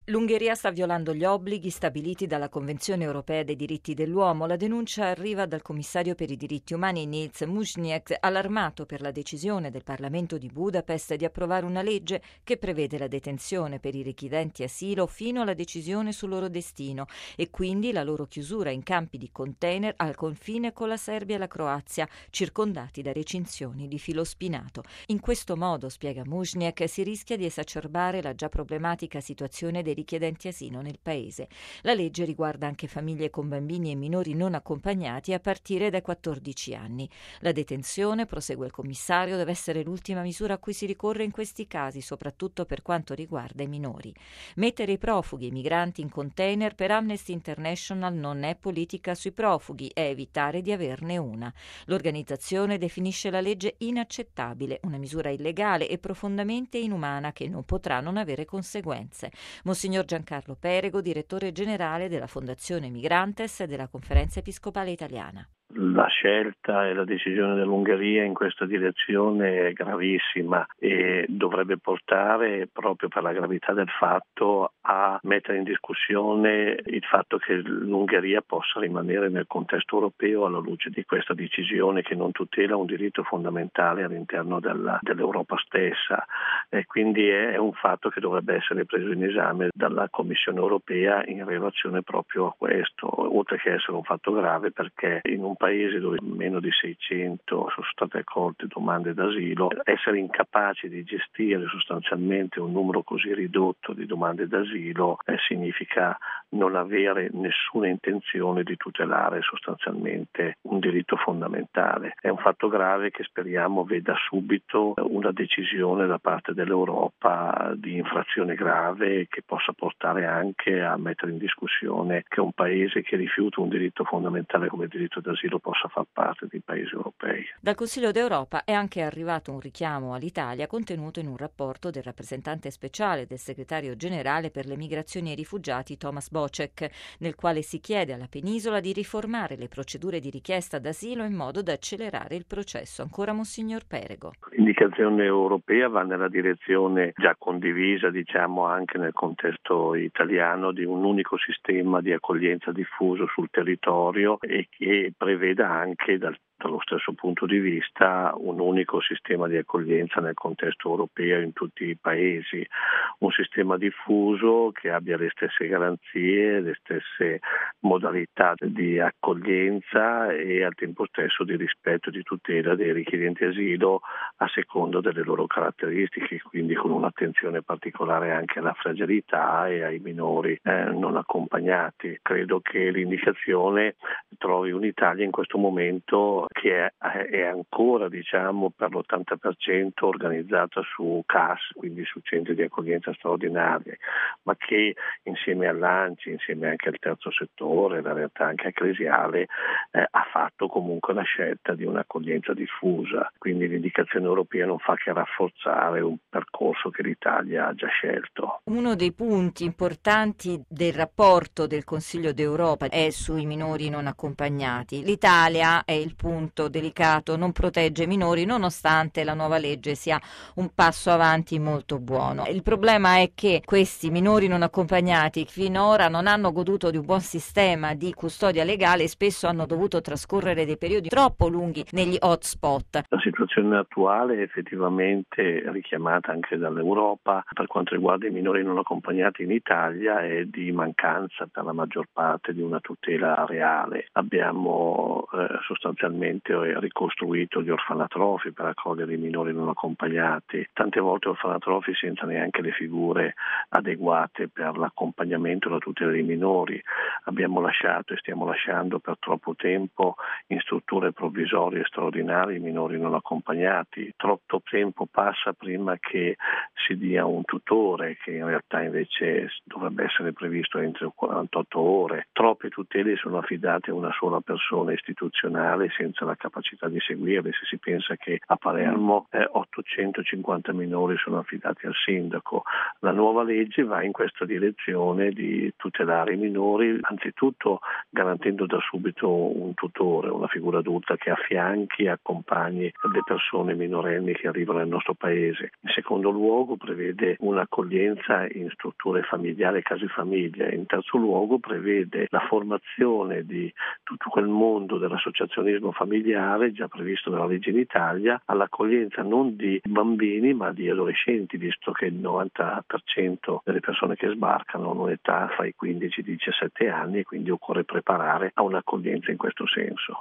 L'Ungheria sta violando gli obblighi stabiliti dalla Convenzione europea dei diritti dell'uomo. La denuncia arriva dal commissario per i diritti umani Nils Muizhniek, allarmato per la decisione del Parlamento di Budapest di approvare una legge che prevede la detenzione per i richiedenti asilo fino alla decisione sul loro destino e quindi la loro chiusura in campi di container al confine con la Serbia e la Croazia, circondati da recinzioni di filo spinato. In questo modo, spiega Muizhniek, si rischia di esacerbare la già problematica situazione dei richiedenti asilo nel paese. La legge riguarda anche famiglie con bambini e minori non accompagnati a partire dai 14 anni. La detenzione, prosegue il commissario, deve essere l'ultima misura a cui si ricorre in questi casi, soprattutto per quanto riguarda i minori. Mettere i profughi e i migranti in container per Amnesty International non è politica sui profughi, è evitare di averne una. L'organizzazione definisce la legge inaccettabile, una misura illegale e profondamente inumana che non potrà non avere conseguenze. Monsignor Giancarlo Perego, direttore generale della Fondazione Migrantes e della Conferenza Episcopale Italiana. La scelta e la decisione dell'Ungheria in questa direzione è gravissima e dovrebbe portare, proprio per la gravità del fatto, a mettere in discussione il fatto che l'Ungheria possa rimanere nel contesto europeo alla luce di questa decisione che non tutela un diritto fondamentale all'interno dell'Europa stessa, e quindi è un fatto che dovrebbe essere preso in esame dalla Commissione europea in relazione proprio a questo, oltre che essere un fatto grave perché in un paese dove meno di 600 sono state accolte domande d'asilo, essere incapaci di gestire sostanzialmente un numero così ridotto di domande d'asilo significa non avere nessuna intenzione di tutelare sostanzialmente un diritto fondamentale. È un fatto grave che speriamo veda subito una decisione da parte dell'Europa di infrazione grave che possa portare anche a mettere in discussione che un paese che rifiuta un diritto fondamentale come il diritto d'asilo possa far parte dei paesi europei. Dal Consiglio d'Europa è anche arrivato un richiamo all'Italia contenuto in un rapporto del rappresentante speciale del segretario generale per le migrazioni e i rifugiati Thomas Bocek, nel quale si chiede alla penisola di riformare le procedure di richiesta d'asilo in modo da accelerare il processo. Ancora Monsignor Perego. L'indicazione europea va nella direzione già condivisa, anche nel contesto italiano, di un unico sistema di accoglienza diffuso sul territorio e che preveda anche dallo stesso punto di vista un unico sistema di accoglienza nel contesto europeo in tutti i paesi, un sistema diffuso che abbia le stesse garanzie, le stesse modalità di accoglienza e al tempo stesso di rispetto e di tutela dei richiedenti asilo a seconda delle loro caratteristiche, quindi con un'attenzione particolare anche alla fragilità e ai minori non accompagnati. Credo che l'indicazione trovi un'Italia in questo momento che è ancora per l'80% organizzata su CAS, quindi su centri di accoglienza straordinari, ma che insieme all'ANCI, insieme anche al terzo settore, la realtà anche ecclesiale, ha fatto comunque la scelta di un'accoglienza diffusa, quindi l'indicazione europea non fa che rafforzare un percorso che l'Italia ha già scelto. Uno dei punti importanti del rapporto del Consiglio d'Europa è sui minori non accompagnati. L'Italia, è il punto delicato, non protegge i minori nonostante la nuova legge sia un passo avanti molto buono. Il problema è che questi minori non accompagnati finora non hanno goduto di un buon sistema di custodia legale e spesso hanno dovuto trascorrere dei periodi troppo lunghi negli hotspot. La situazione attuale è effettivamente richiamata anche dall'Europa per quanto riguarda i minori non accompagnati in Italia è di mancanza per la maggior parte di una tutela reale. Abbiamo sostanzialmente ricostruito gli orfanatrofi per accogliere i minori non accompagnati, tante volte orfanatrofi senza neanche le figure adeguate per l'accompagnamento e la tutela dei minori. Abbiamo lasciato e stiamo lasciando per troppo tempo in strutture provvisorie straordinarie i minori non accompagnati. Troppo tempo passa prima che si dia un tutore, che in realtà invece dovrebbe essere previsto entro 48 ore. Troppe tutele sono affidate a una sola persona istituzionale senza senza la capacità di seguirli. Se si pensa che a Palermo 850 minori sono affidati al sindaco, la nuova legge va in questa direzione di tutelare i minori, anzitutto garantendo da subito un tutore, una figura adulta che affianchi e accompagni le persone minorenni che arrivano nel nostro paese. In secondo luogo prevede un'accoglienza in strutture familiari, case famiglia. In terzo luogo prevede la formazione di tutto quel mondo dell'associazionismo familiare già previsto dalla legge in Italia all'accoglienza non di bambini ma di adolescenti, visto che il 90% delle persone che sbarcano hanno un'età fra i 15 e i 17 anni e quindi occorre preparare a un'accoglienza in questo senso.